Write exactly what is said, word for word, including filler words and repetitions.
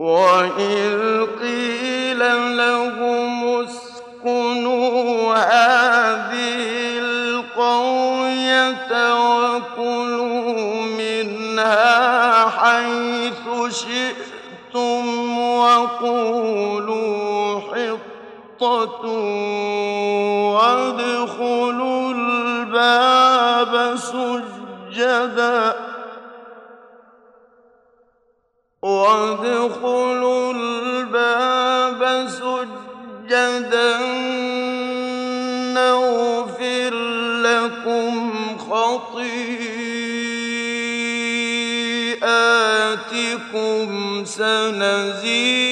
وَإِذْ قِيلَ لَهُمُ اسْكُنُوا هَٰذِهِ الْقَرْيَةَ وَكُلُوا مِنْهَا حَيْثُ شِئْتُمْ وَقُولُوا حِطَّةٌ وَادْخُلُوا الْبَابَ سُجَّدًا وَادْخُلُوا الْبَابَ سُجَّدًا نَّغْفِرْ لَكُمْ خَطِيئَاتِكُمْ سَنَزِيدُ